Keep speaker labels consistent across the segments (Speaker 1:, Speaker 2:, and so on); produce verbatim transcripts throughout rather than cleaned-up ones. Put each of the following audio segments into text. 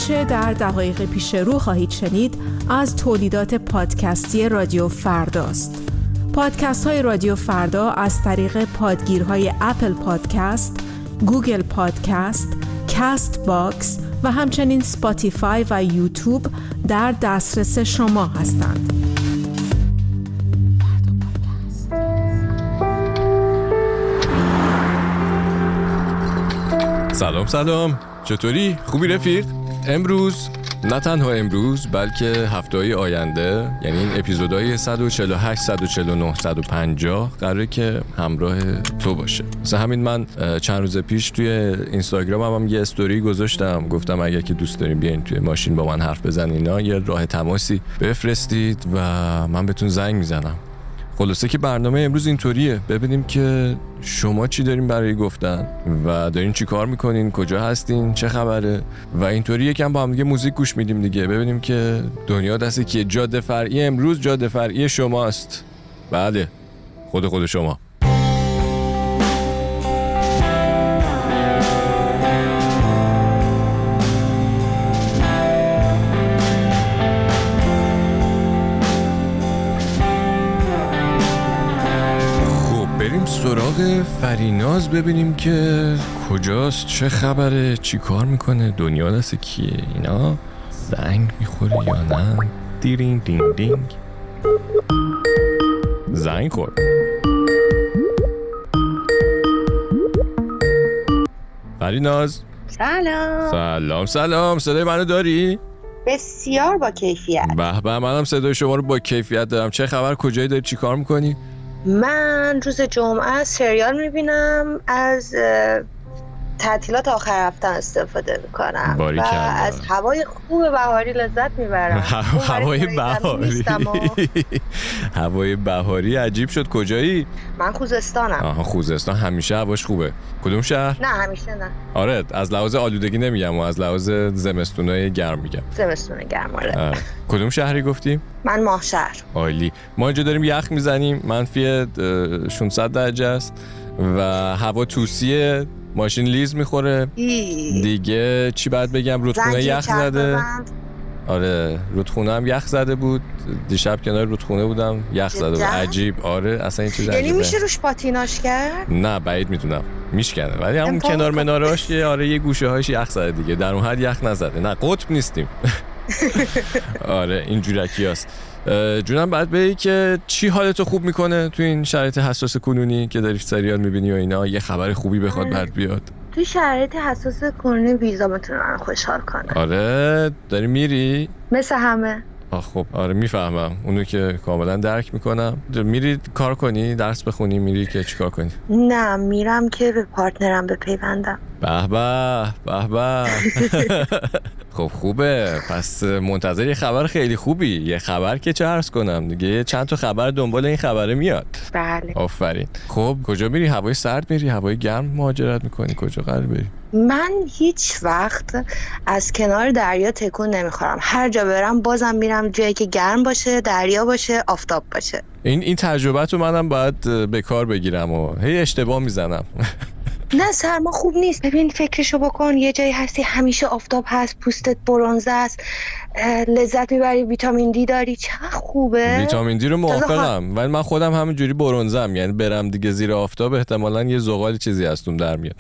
Speaker 1: آنچه در دقایق پیش رو خواهید شنید از تولیدات پادکستی رادیو فرداست. پادکست های رادیو فردا از طریق پادگیرهای اپل پادکست، گوگل پادکست، کست باکس و همچنین سپاتیفای و یوتیوب در دسترس شما هستند.
Speaker 2: سلام سلام، چطوری؟ خوبی رفیق؟ امروز، نه تنها امروز بلکه هفته‌های آینده، یعنی این اپیزودهای صد و چهل و هشت، صد و چهل و نه، صد و پنجاه قراره که همراه تو باشه. مثلا همین من چند روز پیش توی اینستاگرام هم, هم یه استوری گذاشتم، گفتم اگه که دوست دارین بیاین توی ماشین با من حرف بزنین اینا، یه راه تماسی بفرستید و من بهتون زنگ میزنم. خلاصه که برنامه امروز اینطوریه، ببینیم که شما چی دارین برای گفتن و دارین چی کار میکنین، کجا هستین، چه خبره و اینطوری یکم با هم دیگه موزیک گوش میدیم دیگه، ببینیم که دنیا دسته که جاده فرعی امروز جاده فرعی شماست. بله، خود خود شما. سراغ فریناز ببینیم که کجاست، چه خبره، چی کار میکنه، دنیا دست کیه، اینا زنگ میخوره یا نه. دیرین دینگ دینگ زنگ خورد. فریناز
Speaker 3: سلام.
Speaker 2: سلام سلام، صدای منو داری؟
Speaker 3: بسیار با کیفیت.
Speaker 2: به به، منم صدای شما رو با کیفیت دارم. چه خبر، کجایی داری، چی کار میکنی؟
Speaker 3: من روز جمعه سریال میبینم، از تعطیلات آخر هفته استفاده میکنم و از هوای خوب بهاری لذت میبرم.
Speaker 2: هوای بهاری هوای بهاری عجیب شد. کجایی؟
Speaker 3: من خوزستانم.
Speaker 2: آها، خوزستان همیشه هواش خوبه. کدوم شهر؟
Speaker 3: نه همیشه نه.
Speaker 2: آره، از لحاظ آلودگی نمیگم و از لحاظ زمستونای گرم میگم.
Speaker 3: زمستون گرم. آره.
Speaker 2: کدوم شهری گفتیم؟
Speaker 3: من ماهشهر.
Speaker 2: عالی. ما اینجا داریم یخ میزنیم، منفی ششصد درجه است و هوا توسیه، ماشین لیز میخوره دیگه. چی باید بگم، رودخونه یخ زده. بند. آره، رودخونه هم یخ زده بود دیشب، کنار رودخونه بودم، یخ زده بود. عجیب. آره اصلا این چیز عجیبه.
Speaker 3: یعنی میشه روش پاتیناژ کرد؟
Speaker 2: نه بعید میتونم، میشکنه، ولی همون کنار مناراش آره یه گوشه هاش یخ زده دیگه، در اون حد یخ نزده. نه قطب نیستیم. آره این جورکی هست. جونم بعد بگی که چی حالتو خوب میکنه تو این شرایط حساس کنونی که داری سریال میبینی و اینا، یه خبر خوبی بخواد برات بیاد؟
Speaker 3: تو شرایط حساس کنونی ویزا میتونه من خوشحال کنه.
Speaker 2: آره داری میری؟
Speaker 3: مثل همه.
Speaker 2: آه خب آره میفهمم، اونو که کاملا درک میکنم. میری کار کنی، درس بخونی، میری که چیکار کنی؟
Speaker 3: نه میرم که به پارتنرم بپیوندم.
Speaker 2: به به به به. خب خوبه، پس منتظر یه خبر خیلی خوبی. یه خبر که چه عرض کنم دیگه، چند تا خبر دنبال این خبره میاد.
Speaker 3: بله
Speaker 2: آفرین. خب کجا میری؟ هوای سرد میری، هوای گرم مهاجرت میکنی، کجا قرار بری؟
Speaker 3: من هیچ وقت از کنار دریا تکون نمیخورم، هر جا برم بازم میرم جایی که گرم باشه، دریا باشه، آفتاب باشه. این
Speaker 2: این تجربه‌تو منم باید به کار بگیرم و هی اشتباه میزنم.
Speaker 3: نه سرما خوب نیست. ببین فکرشو بکن، یه جایی هستی همیشه آفتاب هست، پوستت برنزه است، لذت میبری، ویتامین دی داری، چه خوبه.
Speaker 2: ویتامین دی رو موافقم، ولی من خودم همینجوری برنزم، یعنی برم دیگه زیر آفتاب احتمالاً یه زغال چیزی هستم در میاد.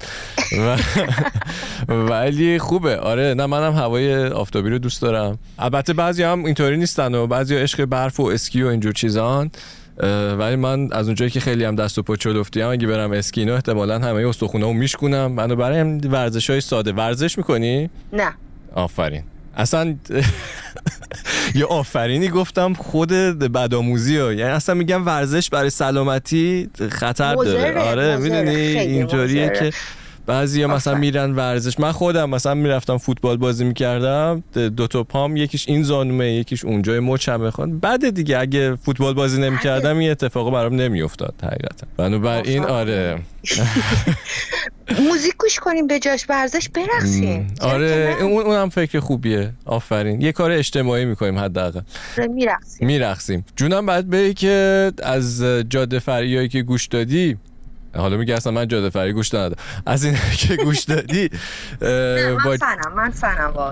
Speaker 2: ولی خوبه. آره نه منم هوای آفتابی رو دوست دارم. البته بعضی هم اینطوری نیستن و بعضی عشق برف و اسکی و اینجور چیزان، ولی من از اونجایی که خیلی هم دست و پا چلفتی ام، اگه برم اسکینو احتمالاً همه استخونامو میشکونم. منو برای هم ورزش‌های ساده. ورزش میکنی؟
Speaker 3: نه.
Speaker 2: آفرین. اصلا یه آفرینی گفتم خود بدآموزی ها، یعنی اصلا میگم ورزش برای سلامتی خطر داره. آره میدونی اینطوریه که بعضی ها مثلا میرن ورزش. من خودم مثلا میرفتم فوتبال بازی میکردم، دو تا پام یکیش این زانومه یکیش اونجای مچمه. خود بعد دیگه اگه فوتبال بازی نمیکردم این اتفاقا برام نمیافتاد حقیقتا. بنابراین آره
Speaker 3: موزیک گوش کنیم به جاش ورزش برقصیم.
Speaker 2: آره اون اونم فکر خوبیه. آفرین، یه کار اجتماعی میکنیم حداقل.
Speaker 3: میرقصیم
Speaker 2: میرقصیم. جونم بعد بگی که از جاده فرعیایی که گوش دادی، حالا میگه اصلا من جاده فرعی گوش ندادم، از این که گوش دادی
Speaker 3: نه من فنم من فنم واقعا.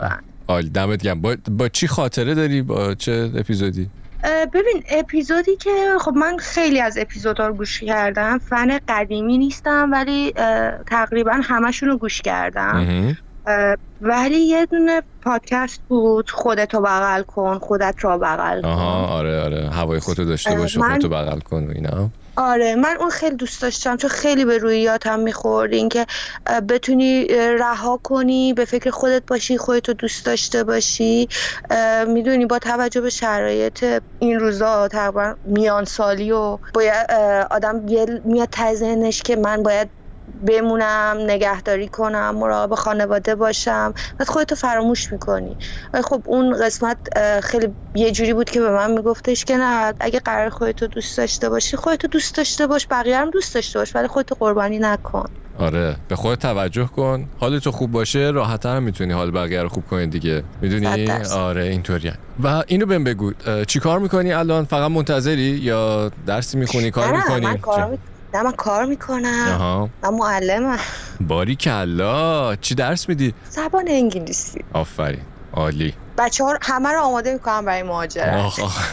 Speaker 2: عالی، دمت گرم. با, با چی خاطره داری؟ با چه اپیزودی؟
Speaker 3: ببین اپیزودی که خب من خیلی از اپیزودها رو گوش کردم، فن قدیمی نیستم ولی تقریبا همشون رو گوش کردم. ولی یه دونه پادکست بود، خودتو بغل کن، خودت را بغل کن.
Speaker 2: آها آره آره، هوای خودتو داشته باشه، من... خودتو بغل کن و اینا.
Speaker 3: آره من اون خیلی دوست داشتم چون خیلی به روحیاتم میخورد، این که بتونی رها کنی، به فکر خودت باشی، خودتو دوست داشته باشی. میدونی با توجه به شرایط این روزا تقریبا میان سالی و باید آدم میاد ته ذهنش که من باید بمونم، نگهداری کنم، مراقب خانواده باشم، بعد خودتو فراموش میکنی. خب اون قسمت خیلی یه جوری بود که به من میگفتش که نه، اگه قرار خودتو دوست داشته باشی خودتو دوست داشته باش، بقیه هم دوست داشته باش، ولی خودتو قربانی نکن.
Speaker 2: آره به خودت توجه کن، حالت خوب باشه راحت‌تر میتونی حال بقیه رو خوب کنی دیگه، میدونی؟ آره اینطوریه. و اینو بهم بگو چی کار میکنی الان؟ فقط منتظری یا درسی میخونی، کار میکنی؟
Speaker 3: من کار می... نه من کار میکنم. من معلمم.
Speaker 2: باریکلا. چی درس میدی؟
Speaker 3: زبان انگلیسی.
Speaker 2: آفرین عالی.
Speaker 3: بچه‌ها همه رو آماده میکنم برای مهاجرت.
Speaker 2: آخ آخ.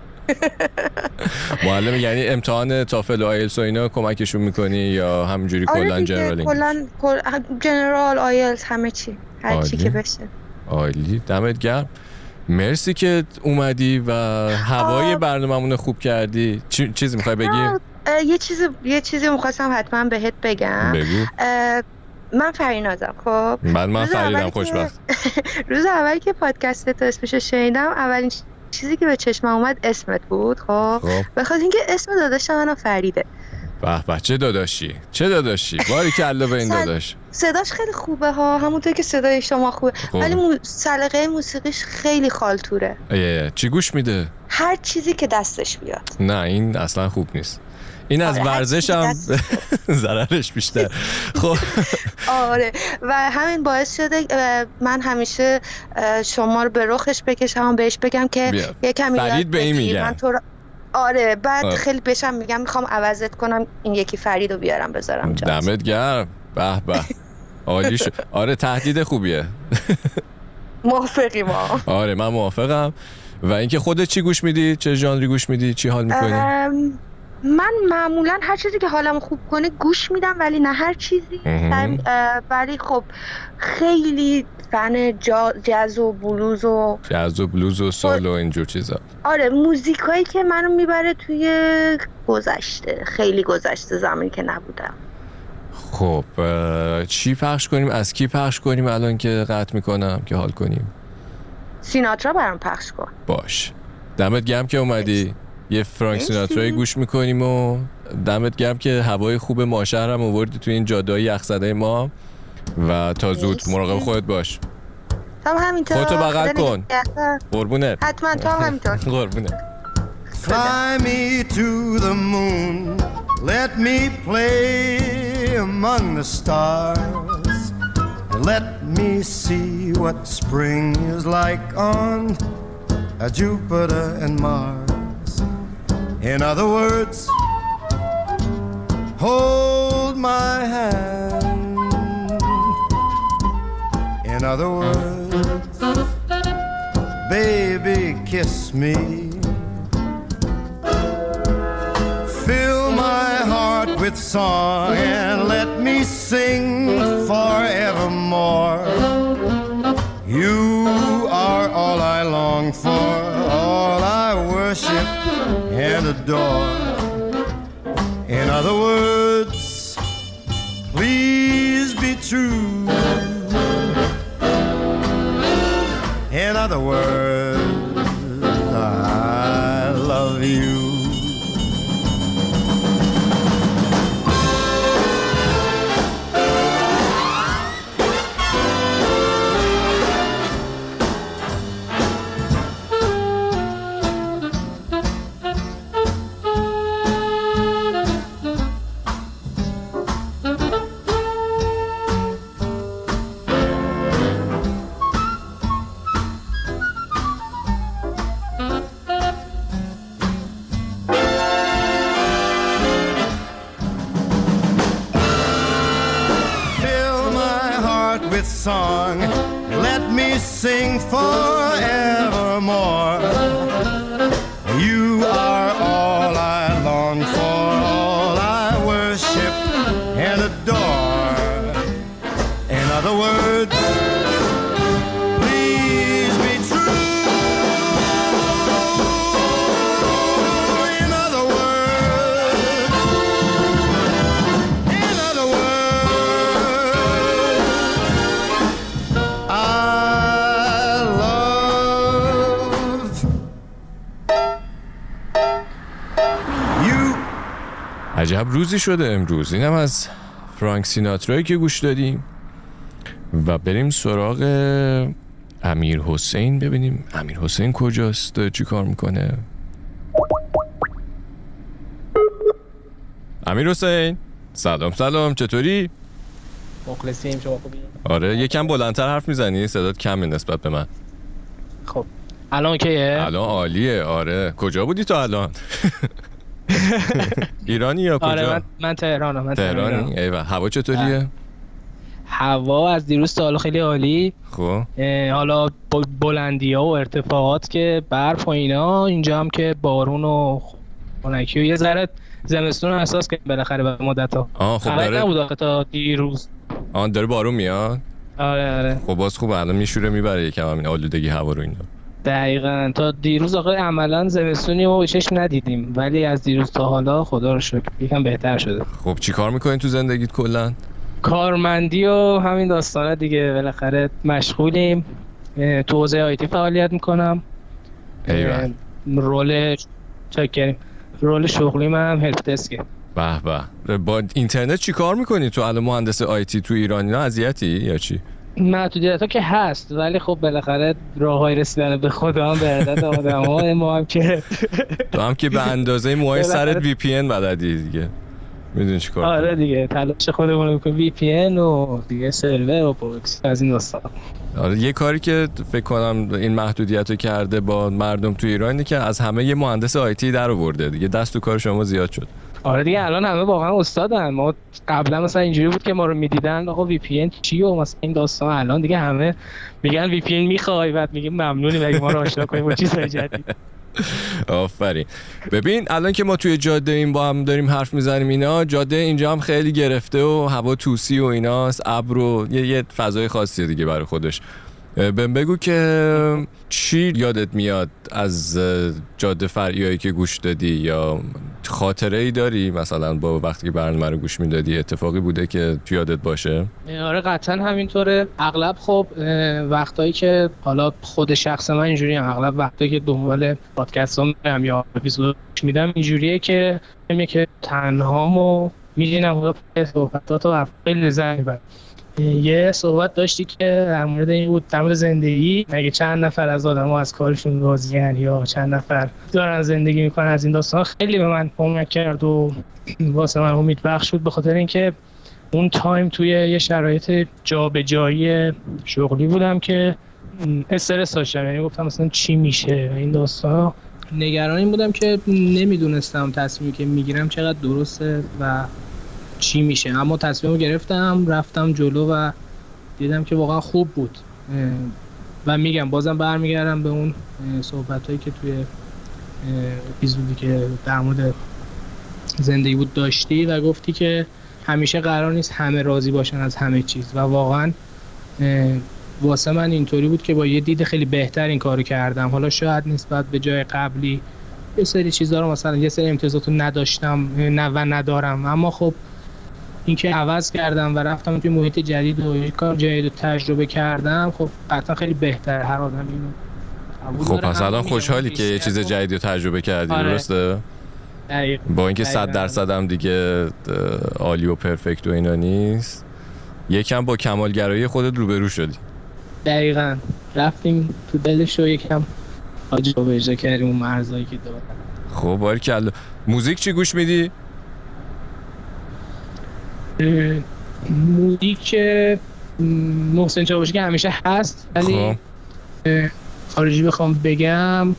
Speaker 2: معلم یعنی امتحان تافل و آیلتس و اینا کمکشون میکنی یا همینجوری کلا جنرال؟
Speaker 3: کلا جنرال آیلتس همه چی، هر چی که بشه.
Speaker 2: عالی، دمت گرم. مرسی که اومدی و هوای برنامه‌مون خوب کردی. چی چیزی میخوای بگی؟
Speaker 3: یه چیزی یه چیزی می‌خواستم حتما بهت بگم.
Speaker 2: بگو.
Speaker 3: من فرینازم. خب
Speaker 2: من من فریدم خوشبخت.
Speaker 3: روز اولی که پادکستت اسمشو شنیدم، اولین چیزی که به چشمم اومد اسمت بود. خب بخاطر اینکه اسم داداشم منو فریده.
Speaker 2: به به چه داداشی، چه داداشی، باریکلا به این داداش.
Speaker 3: صداش خیلی خوبه ها، همونطور که صدای شما خوبه، ولی مو... سلیقه موسیقیش خیلی خالتوره.
Speaker 2: ایه چی گوش میده؟
Speaker 3: هر چیزی که دستش بیاد.
Speaker 2: نه این اصلا خوب نیست. این از ورزش هم ضررش بیشتر. خب
Speaker 3: آره و همین باعث شده من همیشه شما رو به رخش بکشم، بهش بگم که یه کمی
Speaker 2: فرید به این میگم.
Speaker 3: تو... آره بعد آه. خیلی بهشم میگم میخوام عوضت کنم، این یکی فرید رو بیارم بذارم جاش.
Speaker 2: دمت گرم. به به عالی شد. آره تهدید خوبیه.
Speaker 3: موافقی ما؟
Speaker 2: آره من موافقم. و اینکه خودت چی گوش میدی؟ چه ژانری گوش میدی؟ چی حال میکنی؟ ام...
Speaker 3: من معمولا هر چیزی که حالمو خوب کنه گوش میدم، ولی نه هر چیزی. ولی خب خیلی فن جا... جاز و بلوز و
Speaker 2: جاز و بلوز و سول و اینجور چیزا.
Speaker 3: آره موزیکایی که منو میبره توی گذشته، خیلی گذشته، زمانی که نبودم.
Speaker 2: خب چی پخش کنیم؟ از کی پخش کنیم الان که قطع میکنم که حال کنیم؟
Speaker 3: سیناترا برام پخش کن.
Speaker 2: باش، دمت گرم که اومدی. یه فرانک سیناترایی گوش میکنیم و دمت گرم که هوای خوب ماشهر هم آوردی تو این جاده‌های یخزده ما. و تا زود مراقب خودت باش.
Speaker 3: تو همینطور.
Speaker 2: خودتو بغل کن. قربونت.
Speaker 3: حتما تو همینطور.
Speaker 2: قربونت.
Speaker 4: Fly me to the moon, let me play among the stars, and let me see what spring is like on Jupiter and Mars. In other words, hold my hand. In other words, baby, kiss me. Fill my heart with song and let me sing forevermore. You are all I long for, all I worship and adore. In other words, please be true. In other words, I love you. Song, let me sing forevermore. You are all I long for, all I worship and adore. In other words, please be true. In other words, in other words, I love you.
Speaker 2: عجب روزی شده امروز. اینم از فرانک سیناترایی که گوش دادیم و بریم سراغ امیر حسین. ببینیم امیر حسین کجاست، چی کار میکنه. امیر حسین سلام. سلام، چطوری؟
Speaker 5: مخلصیم، شما خوبی؟
Speaker 2: آره، یکم بلندتر حرف میزنی، صدات کمه نسبت به من.
Speaker 5: خب الان کیه؟
Speaker 2: الان عالیه. آره، کجا بودی تا الان؟ ایرانی یا کجا؟
Speaker 5: آره من, من تهرانم. من
Speaker 2: تهرانی؟ ایوه. هوا چطوریه؟
Speaker 5: هوا از دیروز تا حالا خیلی عالی.
Speaker 2: خب
Speaker 5: حالا بلندی ها و ارتفاعات که برف و اینا، اینجا هم که بارون و خنکی و یه ذره زمستون احساس که بالاخره به مدت ها.
Speaker 2: آه خب داره
Speaker 5: نبود تا دیروز.
Speaker 2: آن داره بارون میاد.
Speaker 5: آره آره.
Speaker 2: خب باز خوب، الان میشوره میبره یکم همین آلودگی هوا رو اینا.
Speaker 5: دقیقاً تا دیروز آخه عملاً زمستونی ما چشم ندیدیم، ولی از دیروز تا حالا خدا رو شکر یکم بهتر شده.
Speaker 2: خب چی کار میکنین تو زندگیت کلا؟
Speaker 5: کارمندی و همین داستانا دیگه، بالاخره مشغولیم. تو حوزه آیتی فعالیت میکنم.
Speaker 2: ایوه.
Speaker 5: رول چکریم رول شغلی من هلپ دسکه.
Speaker 2: به به. با اینترنت چی کار میکنی تو الان؟ مهندس آیتی تو ایران اینا اذیتی یا چی؟
Speaker 5: محدودیت‌ها که هست، ولی خب بالاخره راههای رسیدن به خدا هم به عدد آدم‌ها. ما هم که
Speaker 2: تو هم که به اندازه موهای سرت وی پی ان بلدی دیگه، میدونی چی کار کنی.
Speaker 5: آره دیگه، تلاش خودمون رو میکنیم، وی پی ان و دیگه سرور و پروکسی از این داستان.
Speaker 2: آره، یه کاری که فکر کنم این محدودیت رو کرده با مردم تو ایران اینه که از همه یه مهندس آیتی در آورده دیگه، دست تو کار شما زیاد شد.
Speaker 5: آره دیگه، الان همه واقعا استادن. ما قبلا مثلا اینجوری بود که ما رو میدیدن آقا وی پی ان چیه و مثلا این داستان، الان دیگه همه میگن وی پی ان میخوای، بعد میگیم ممنونیم اگه ما رو آشنا کنیم با چیزای جدید.
Speaker 2: آفرین. ببین الان که ما توی جاده این با هم داریم حرف میزنیم، اینا جاده اینجا هم خیلی گرفته و هوا توسی و ایناست، ابر و یه, یه فضای خاصیه دیگه برای خودش. بهم بگو که چی یادت میاد از جاده فرعیایی که گوش دادی، یا خاطره ای داری مثلا با وقتی که برنامه رو گوش میدادی اتفاقی بوده که تو یادت باشه؟
Speaker 5: آره قطعا همینطوره. اغلب خب وقتایی که حالا خود شخص من اینجوری هم، اغلب وقتایی که دنبال پادکست هم میرم یا اپیزود میدم اینجوریه که میگم که تنهامو میشینم و صحبتات و خیلی لذت میبرم. یه صحبت داشتی که در مورد این بود، در مورد زندگی، مگه چند نفر از آدم‌ها از کارشون راضی‌ان یا چند نفر دارن زندگی میکنن. از این داستان خیلی به من کمک کرد و واسه من امید بخش بود، به خاطر اینکه اون تایم توی یه شرایط جابجایی شغلی بودم که استرس داشتم، یعنی گفتم مثلا چی میشه این داستان. نگران این بودم که نمیدونستم تصمیمی که میگیرم چقدر درسته و چی میشه، اما تصمیمو گرفتم، رفتم جلو و دیدم که واقعا خوب بود. و میگم بازم برمیگردم به اون صحبتایی که توی اپیزودی که در مورد زندگی بود داشتی و گفتی که همیشه قرار نیست همه راضی باشن از همه چیز، و واقعا واسه من اینطوری بود که با یه دید خیلی بهتر این کارو کردم. حالا شاید نسبت به جای قبلی یه سری چیزا رو مثلا یه سری امتیازاتو نداشتم نه و ندارم، اما خب اینکه عوض کردم و رفتم توی محیط جدید و یه کار جدید رو تجربه کردم، خب قطعا خیلی بهتر. هر آدم اینو
Speaker 2: خب پس الان خوشحالی که یه چیز جدیدی رو تجربه کردی. آره. درسته؟
Speaker 5: دقیق.
Speaker 2: با اینکه صد درصد هم دیگه عالی و پرفکت و اینا نیست، یکم با کمالگرایی خودت روبرو شدی.
Speaker 5: دقیقاً رفتیم تو دلش و یکم آجا و اجرا کردیم اون مرزایی که دارم.
Speaker 2: خب باریکلا. موزیک چی گوش میدی؟
Speaker 5: موزیک محسن چاوشی که همیشه هست، ولی خارجی بخوام بگم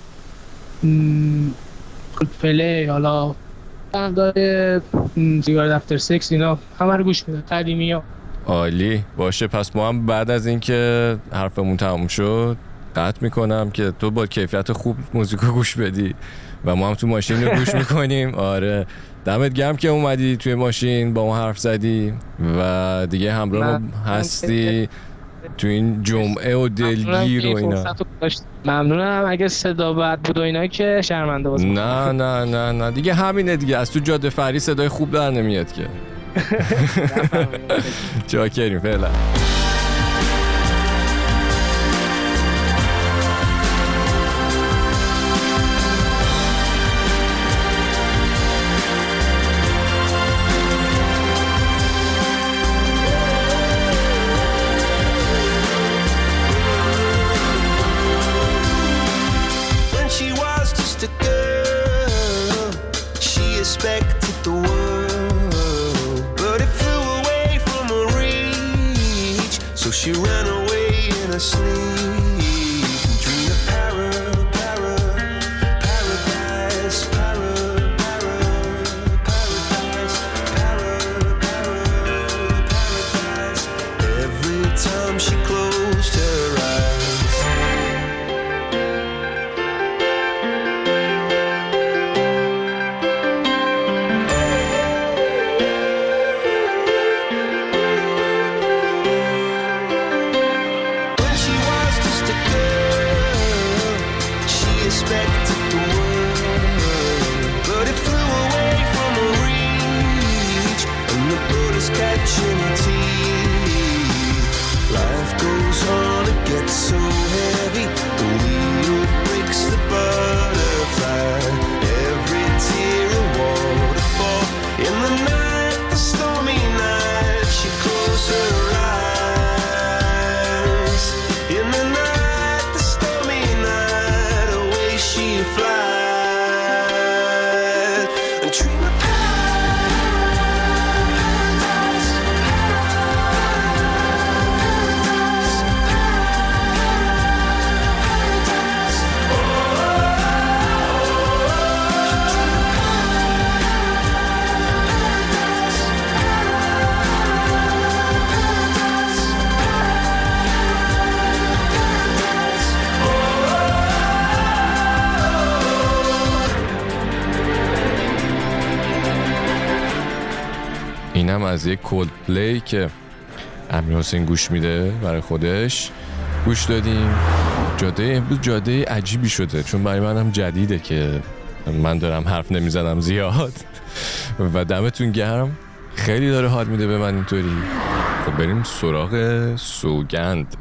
Speaker 5: پله، حالا بندای سیگار دفتر سکس، اینا همه رو گوش میدم. قدیمی ها.
Speaker 2: عالی باشه. پس ما هم بعد از اینکه حرفمون تموم شد قطع میکنم که تو با کیفیت خوب موزیکو گوش بدی و ما هم تو ماشین رو گوش میکنیم. آره دمت گرم که اومدی توی ماشین با ما حرف زدی و دیگه همراه ما هستی تو این جمعه و دلگیر و اینا.
Speaker 5: ممنونم. اگه صدا بد بود و اینا که شرمنده باشم.
Speaker 2: نه نه نه نه دیگه همینه دیگه. از تو جاده فری صدای خوب در نمیاد که. چاکریم فعلا.
Speaker 6: She ran away in her sleep, dreamed of para, para, paradise, para, para, paradise, para, para, paradise. Every time she closed her eyes. Expected the world, but it flew away from her reach, and the bullets catching her teeth. Life goes on, it gets so heavy, the wheel breaks the butterfly. Every tear a waterfall in the night, the stormy night. She closed her eyes in the night.
Speaker 2: اینم از یک کولدپلی که امیر حسین گوش میده برای خودش گوش دادیم. جاده امروز جاده عجیبی شده چون برای منم جدیده که من دارم حرف نمیزنم زیاد و دمتون گرم. خیلی داره حال میده به من اینطوری. خب بریم سراغ سوگند.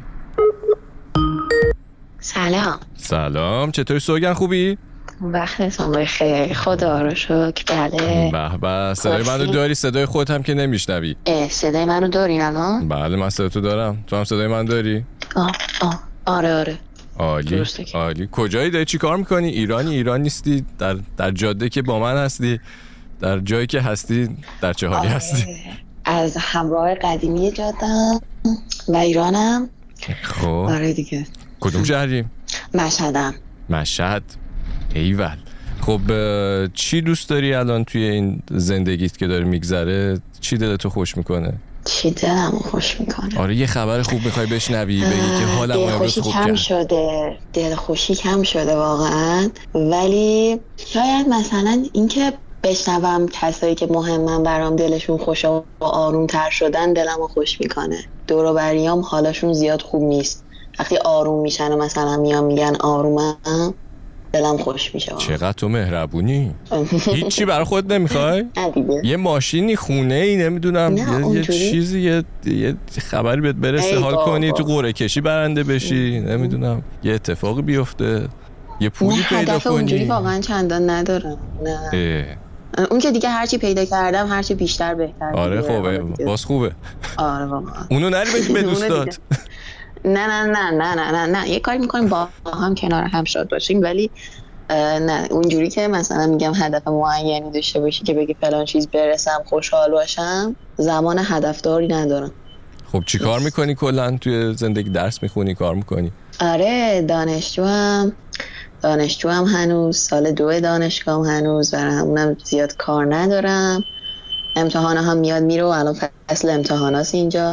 Speaker 7: سلام.
Speaker 2: سلام چطوری سوگند خوبی؟
Speaker 7: وقتتون بخیر. خدا رو شکر. بله
Speaker 2: به به. صدای منو داری؟ صدای خودت هم که نمیشنوی.
Speaker 7: صدای منو داری الان؟
Speaker 2: بله من صدای تو دارم. تو هم صدای من داری؟
Speaker 7: آه آه آره آره.
Speaker 2: عالی عالی. کجایی داری؟ چی کار میکنی؟ ایرانی ایران نیستی؟ در در جاده که با من هستی؟ در جایی که هستی در چه حالی
Speaker 7: آره.
Speaker 2: هستی؟
Speaker 7: از همراه قدیمی جاده‌ام و ایرانم.
Speaker 2: خب
Speaker 7: آره دیگه.
Speaker 2: کدوم شهری؟
Speaker 7: مشهدم.
Speaker 2: مشهد. ایول. خب چی دوست داری الان توی این زندگیت که داره میگذره؟ چی دلتو خوش میکنه؟
Speaker 7: چی دلمو خوش میکنه؟
Speaker 2: آره یه خبر خوب میخوای بشنوی بگی که حالم امروز خوب
Speaker 7: کم
Speaker 2: کرد.
Speaker 7: شده. دل خوشی کم شده واقعا، ولی شاید مثلا اینکه بشنوم کسایی که مهمن برام دلشون خوشه و آروم تر شدن دلمو خوش میکنه. دور و بریام حالشون زیاد خوب نیست. وقتی آروم میشن و مثلا میان میگن آرومم دلم خوش میشه.
Speaker 2: چقدر تو مهربونی. هیچی برای خود نمیخوای؟ یه ماشینی، خونه ای، نمیدونم یه, یه چیزی یه, یه خبری بهت برسه حال کنی تو قرعه کشی برنده بشی، نمیدونم یه اتفاقی بیفته، یه پولی پیدا کنی.
Speaker 7: اونجوری واقعا چندان ندارم. نه اه. اون که دیگه هرچی پیدا کردم هرچی بیشتر بهتر.
Speaker 2: آره خوبه باز خوبه.
Speaker 7: آره واقعا.
Speaker 2: اونو نری بدی به دوستات.
Speaker 7: نه نه نه نه نه نه نه یه کاری میکنیم با هم کنار هم شاد باشیم، ولی نه اونجوری که مثلا میگم هدف معینی داشته باشی که بگی فلان چیز برسم خوشحال باشم، زمان هدفداری ندارم.
Speaker 2: خب چی کار میکنی کلا توی زندگی؟ درس میخونی؟ کار میکنی؟
Speaker 7: آره دانشجوام دانشجوام هنوز سال دو دانشگاهم هنوز، برای همونم زیاد کار ندارم. امتحانا هم میاد میره و الان فصل امتحاناست اینجا.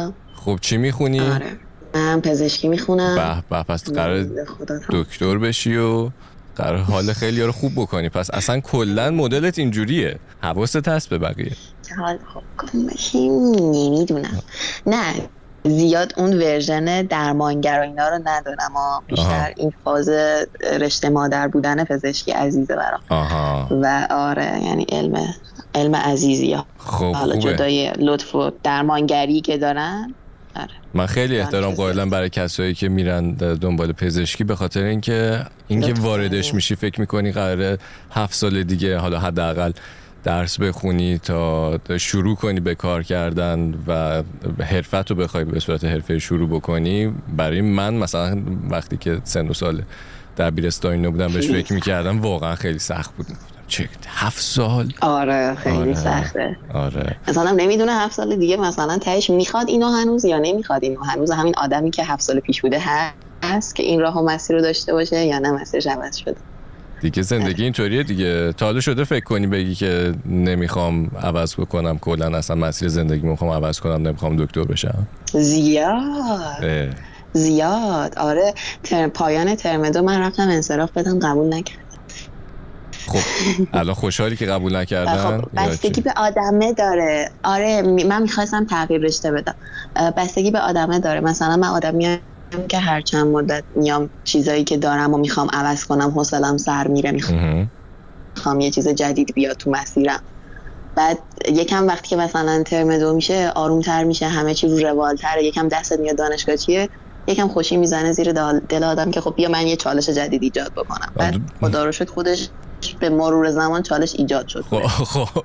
Speaker 2: خب چی میخونی؟
Speaker 7: آره من پزشکی میخونم.
Speaker 2: به به، پس قرار دکتر بشی و قرار حال خیلی رو خوب بکنی. پس اصلا کلن مدلت اینجوریه، حواست هست به بقیه.
Speaker 7: حال خوب کنم نمیدونم، نه زیاد اون ورژن درمانگر و اینا رو ندارم، اما بیشتر این فاز رشته مادر بودن پزشکی عزیزه برام.
Speaker 2: آها.
Speaker 7: و آره یعنی علم علم عزیزیه.
Speaker 2: خب
Speaker 7: حالا
Speaker 2: خوبه.
Speaker 7: جدای لطف و درمانگری که دارن. آره.
Speaker 2: من خیلی احترام قائلم برای کسایی که میرن دنبال پزشکی، به خاطر اینکه اینکه واردش میشی فکر میکنی قراره هفت سال دیگه حالا حداقل درس بخونی تا شروع کنی به کار کردن و حرفتو بخوای به صورت حرفه شروع بکنی. برای من مثلا وقتی که سن و سال در بیرستان بودم بهش فکر میکردم واقعا خیلی سخت بود. چه هفت سال؟
Speaker 7: آره خیلی
Speaker 2: آره.
Speaker 7: سخته.
Speaker 2: آره
Speaker 7: مثلا نمیدونه هفت سال دیگه مثلا تهش میخواد اینو هنوز یا نمیخواد اینو هنوز، همین آدمی که هفت سال پیش بوده هست که این راه و مسیر رو داشته باشه یا نه مسیرش عوض شده
Speaker 2: دیگه. زندگی اینطوریه دیگه. تا حالا شده فکر کنی بگی که نمیخوام عوض بکنم کلا اصلا مسیر زندگی میخوام عوض کنم، نمیخوام دکتر بشم؟
Speaker 7: زیاد
Speaker 2: اه.
Speaker 7: زیاد آره. ترم پایان ترم دو من رفتم انصراف بدم، قبول نکردم.
Speaker 2: خب الان خوشحالی که قبول نکردن؟
Speaker 7: خب بستگی به آدمه داره. آره من میخواستم تغییر رشته بدم، بستگی به آدمه داره. مثلا من آدمی که هر چند مدت میام چیزایی که دارم و میخوام عوض کنم، حوصله‌ام سر میره، میخوام میخوام یه چیز جدید بیاد تو مسیرم. بعد یکم وقتی که مثلا ترم دو میشه آرومتر میشه، همه چی رو روالتره، یکم دستت میاد دانشگاه چیه، یکم خوشی میزنه زیر دل آدم که خب بیا من یه چالش جدید ایجاد بکنم. بعد خدا رو شکر خودش به مرور زمان چالش ایجاد شد.
Speaker 2: خب خب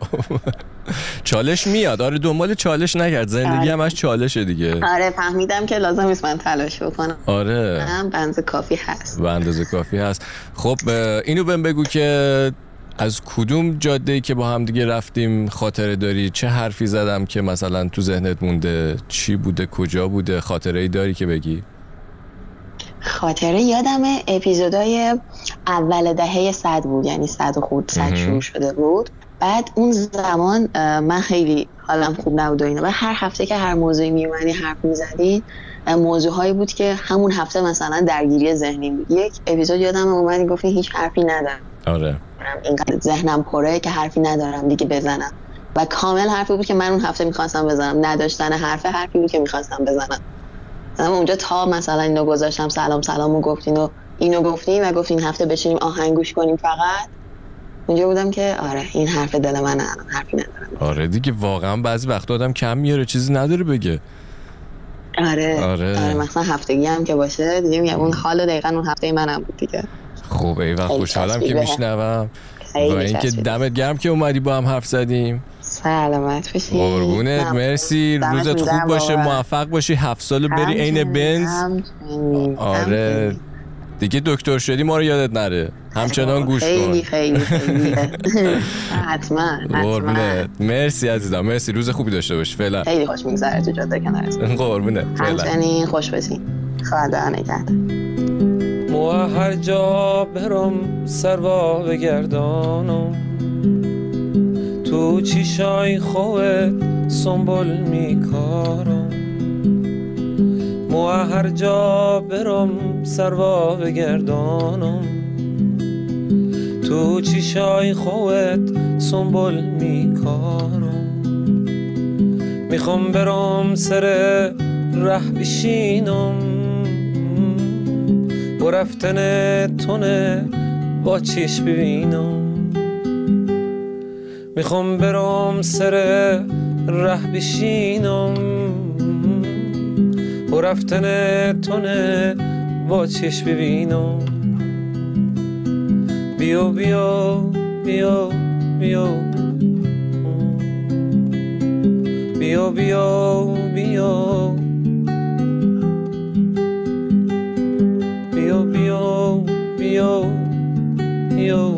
Speaker 2: چالش میاد. آره دنبال چالش نگرد، زندگی همش چالشه دیگه.
Speaker 7: آره فهمیدم که لازم نیست من تلاش بکنم.
Speaker 2: آره
Speaker 7: هم به اندازه کافی هست.
Speaker 2: به اندازه کافی هست. خب اینو بهم بگو که از کدوم جاده‌ای که با هم دیگه رفتیم خاطره داری؟ چه حرفی زدم که مثلا تو ذهنت مونده؟ چی بوده؟ کجا بوده؟ خاطره‌ای داری که بگی؟
Speaker 7: خاطره یادمه اپیزودای اول دهه صد بود، یعنی صد خورد صد شروع شده بود. بعد اون زمان من خیلی حالم خوب نبود و اینا، و هر هفته که هر موضوعی میومدی حرف میزدی موضوعهایی بود که همون هفته مثلا درگیری ذهنی بود. یک اپیزود یادمه اومدی گفتی هیچ حرفی ندارم.
Speaker 2: آره
Speaker 7: اینقدر ذهنم پره که حرفی ندارم دیگه بزنم، و کامل حرفی بود که من اون هفته میخواستم بزنم. نداشتن حرف حرفی بود که میخواستم بزنم. اما اونجا تا مثلا اینو گذاشتم سلام سلامو گفتین و اینو گفتیم و گفتین هفته بشینیم آهنگ گوش کنیم فقط، اونجا بودم که آره این حرف دل من الان حرفی ندارم.
Speaker 2: آره دیگه واقعا بعضی وقت آدم کم میاره چیزی نداره بگه.
Speaker 7: آره
Speaker 2: آره,
Speaker 7: آره مثلا هفتگی هم که باشه دیگه میگم اون حال دقیقاً اون هفته منم بود دیگه.
Speaker 2: خوب ای وقت خوشحالم که میشنوم و اینکه دمت گرم که اومدی با هم حرف زدیم.
Speaker 7: سلامت باشی.
Speaker 2: قربونت، مرسی، روزت خوب باشه، موفق باشی، هفت سالو بری عین بنز. آره دیگه دکتر شدی ما رو یادت نره، همچنان گوش کن.
Speaker 7: خیلی خیلی خیلی حتما
Speaker 2: قربونت، مرسی عزیزم، مرسی، روز خوبی داشته باش. فعلا
Speaker 7: خیلی خوش میگذره تو جاده کنارت.
Speaker 2: قربونت، فعلا
Speaker 7: همچنین خوش باشی. خدا نگهدار.
Speaker 8: مو هر جا برم سروا بگردانم، تو چیشای خوت سنبول میکارم. مو هر جا برم سروا بگردانم، تو چیشای خوت سنبول میکارم. میخوام برم سر ره بشینم، با رفتن تونه با چیش ببینم. میخوام برم سر ره بشینم، با رفتن تونه با چیش ببینم. بیا بیا بیا بیا بیا بیا بیا بیا بیا بیا بیا.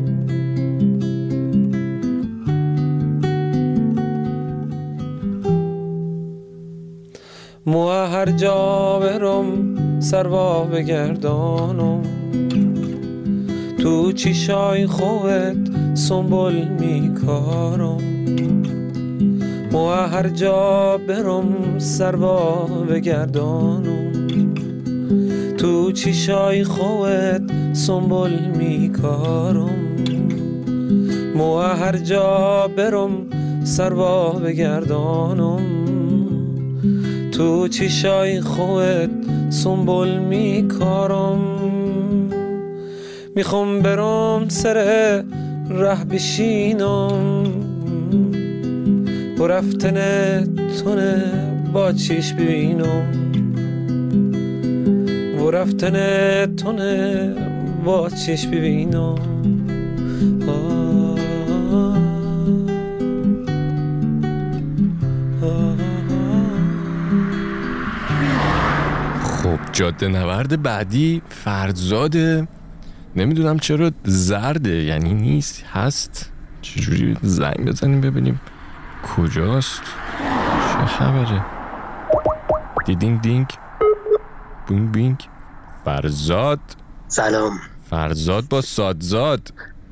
Speaker 8: مو هر جا برم سروا بگردانم، تو چیشای خوت سنبول میکارم. مو هر جا برم سروا بگردانم تو چیشای خوت سنبول میکارم مو هر جا برم سروا بگردانم تو چیشای خوت سنبول میکارم میخوام برم سر ره بشینم و رفتن تونه با چیش ببینم و رفتن تونه با چیش ببینم
Speaker 2: خب جاده نورد بعدی فرزاده. نمیدونم چرا زرده، یعنی نیست، هست. چجوری زنگ بزنیم ببینیم کجاست، چه خبره. دیدینگ دینگ بینگ بینگ. فرزاد.
Speaker 9: سلام.
Speaker 2: فرزاد با سادزاد.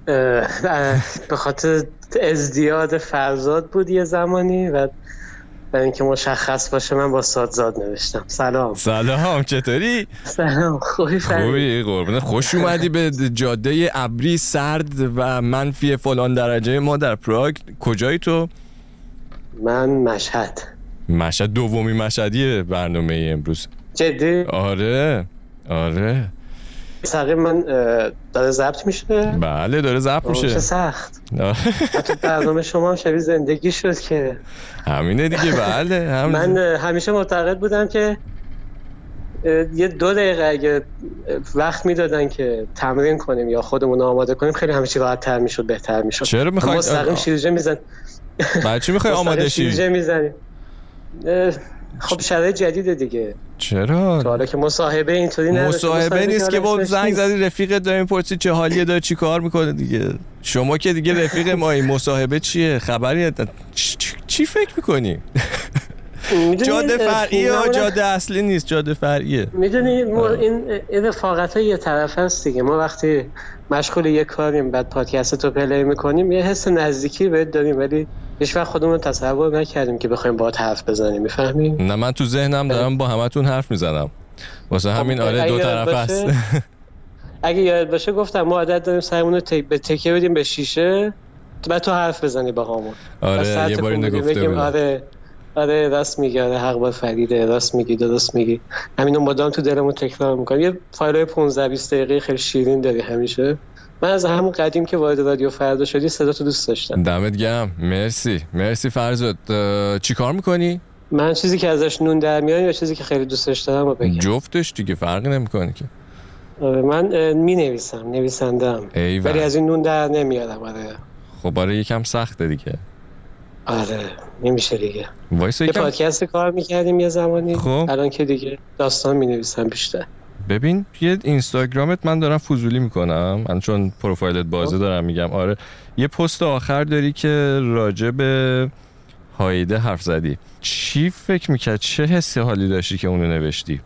Speaker 9: به خاطر ازدیاد فرزاد بود یه زمانی و برای اینکه مشخص باشه من با سادزاد نوشتم. سلام.
Speaker 2: سلام، چطوری؟
Speaker 9: سلام، خوبی فرید؟
Speaker 2: خوبی قربونت. خوش اومدی به جاده ابری سرد و منفی فلان درجه ما در پراگ. کجایی تو؟
Speaker 9: من مشهد.
Speaker 2: مشهد دومی مشهدی برنامه امروز.
Speaker 9: جدی؟
Speaker 2: آره آره.
Speaker 9: تقریبا من داره ضبط میشه؟
Speaker 2: بله داره ضبط میشه.
Speaker 9: چه سخت. حتی برنامه شما هم شبیه زندگی شد که
Speaker 2: همینه دیگه. بله هم
Speaker 9: من همیشه معتقد بودم که یه دو دقیقه اگه وقت میدادن که تمرین کنیم یا خودمون آماده کنیم خیلی همه چی راحت تر میشد، بهتر میشد.
Speaker 2: چرا میخواید
Speaker 9: مستقیم شیرجه میزن؟
Speaker 2: بعد چی میخوای آماده شی؟
Speaker 9: شیرجه میزنیم. خب شرایط جدیده دیگه.
Speaker 2: چرا؟
Speaker 9: حالا که مصاحبه اینطوری نداره.
Speaker 2: مصاحبه نیست که با زنگ زدی رفیقت داریم پرسی چه حالیه، داره چی کار میکنه دیگه. شما که دیگه رفیق ما، این مصاحبه چیه؟ خبری چی فکر میکنی؟ جاده فرعیه یا جاده اصلی نیست، جاده فرعیه.
Speaker 9: میدونی این این رفاقت های یه طرف هست دیگه. ما وقتی مشغول یه کاریم بعد پادکست تو پلی میکنیم یه حس نزدیکی بهت داریم، ولی هیچ وقت خودمون تصور نکردیم که بخوایم باهات حرف بزنیم. میفهمی؟
Speaker 2: نه من تو ذهنم دارم با همتون حرف میزنم واسه همین. آره دو طرف هست.
Speaker 9: اگه یاد باشه گفتم ما عادت داریم سرمون رو تی... به تکیه بدیم به شیشه بعد تو حرف بزنی با همون.
Speaker 2: آره یه باری نگفته بودم.
Speaker 9: آره آره راست میگی. آره حق با فریده، راست میگی، درست میگی. همینو مدام تو دلمون تکرار میکنم. یه فایل پانزده بیست دقیقه خیلی شیرین داری همیشه. من از همون قدیم که وارد رادیو فردا شدی صدا تو دوست داشتم.
Speaker 2: دمت گرم. مرسی مرسی فرزاد. چی کار میکنی؟
Speaker 9: من چیزی که ازش نون در میاد یا چیزی که خیلی دوستش دارم رو بگم.
Speaker 2: جفتش دیگه فرقی نمیکنه که.
Speaker 9: آره من می نویسم، نویسندم، ولی از این نون در نمیارم. آره
Speaker 2: خب آره یکم سخته دیگه.
Speaker 9: آره نمیشه دیگه.
Speaker 2: وایسا
Speaker 9: یه
Speaker 2: یکم
Speaker 9: پادکست کار میکردیم یه زمانی.
Speaker 2: خب
Speaker 9: الان که دیگه داستان می نویسم بیشتر.
Speaker 2: ببین یه اینستاگرامت من دارم فضولی میکنم، من چون پروفایلت بازه دارم میگم. آره یه پست آخر داری که راجع به هایده حرف زدی. چی فکر میکرد؟ چه حس حالی داشتی که اونو نوشتی؟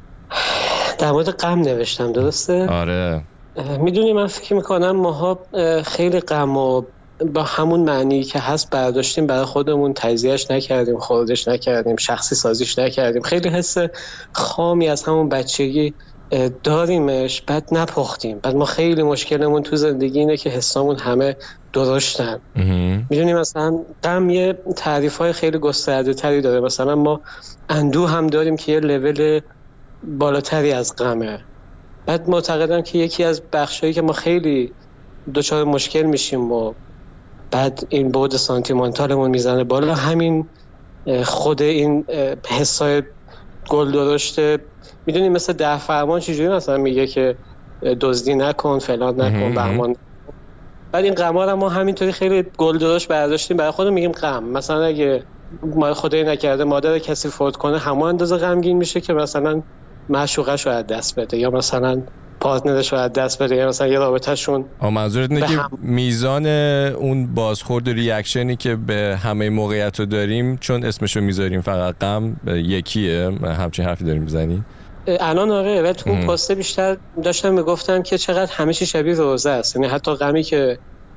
Speaker 9: در مورد غم نوشتم، درسته؟
Speaker 2: آره.
Speaker 9: میدونی من فکر میکنم ماها خیلی غم و با همون معنی که هست برداشتیم برای خودمون، تجزیهش نکردیم، خوردش نکردیم، شخصی سازیش نکردیم. خیلی حس خامی از همون بچگی داریمش، بعد نپختیم. بعد ما خیلی مشکلمون تو زندگی اینه که حسامون همه درشتن. میدونی مثلا غم یه تعریف‌های خیلی گسترده تری داره. مثلا ما اندوه هم داریم که یه لول بالاتری از غمه. بعد معتقدم که یکی از بخشایی که ما خیلی دچار مشکل میشیم و بعد این بعد سانتیمانتالمون میزنه بالا، همین خود این حسای گل درشته. میدونی مثل ده فرمان چجوری مثلا میگه که دزدی نکن، فلان نکن، بهمان. بعد این غما رو ما همینطوری خیلی گل درشت برداشتیم برای خودمون، میگیم غم. مثلا اگه ما خدای نکرده مادر کسی فوت کنه همون اندازه غمگین میشه که مثلا معشوقش رو از دست بده یا مثلا پارتنرش رو از دست بده یا مثلا یه رابطه‌شون.
Speaker 2: آ منظورت اینه که هم... میزان اون بازخورد و ریاکشنی که به همه موقعیت رو داریم چون اسمشو میذاریم فقط غم یکیه. همچین حرفی داریم میزنی؟
Speaker 9: الان آره. و تو اون پاسته بیشتر داشتم میگفتم که چقدر همه چی شبیه روزه است. یعنی حتی غمی که